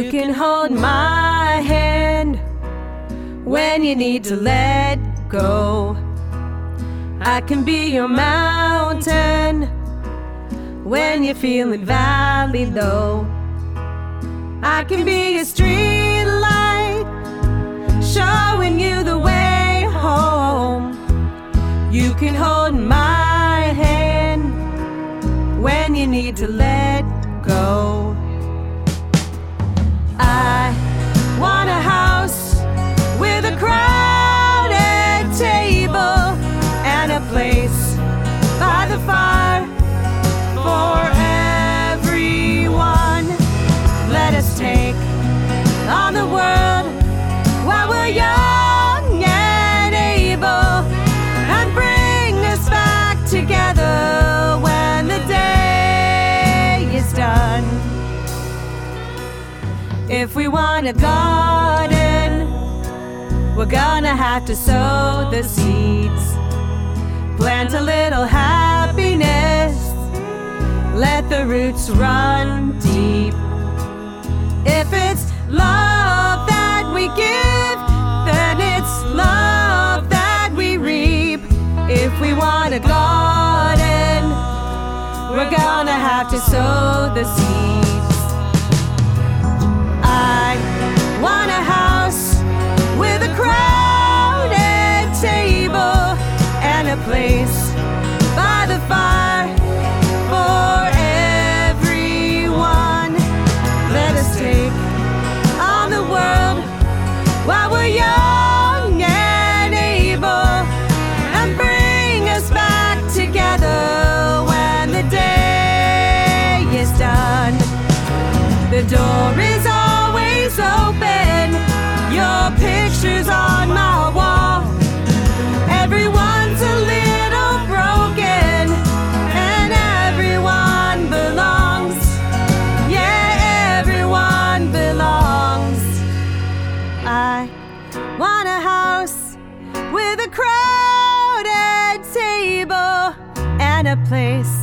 can hold my hand when you need to let go. I can be your mountain when you're feeling valley low. I can be a street light showing you the way home. You can hold my hand when you need to let go. I want a house with a crowded table and a place by the fire for everyone. Let us take on the world while we're young and able, and bring us back together when the day is done. If we want a garden, we're gonna have to sow the seeds. Plant a little happiness, let the roots run deep. If it's love that we give, then it's love that we reap. If we want a garden, we're gonna have to sow the seeds. I want a house with a crowded table and a place by the fire for everyone. Let us take on the world while we're young and able, and bring us back together when the day is done. The door is always open, your picture's on my wall. Everyone's a little broken, and everyone belongs. Yeah, everyone belongs. I want a house with a crowded table and a place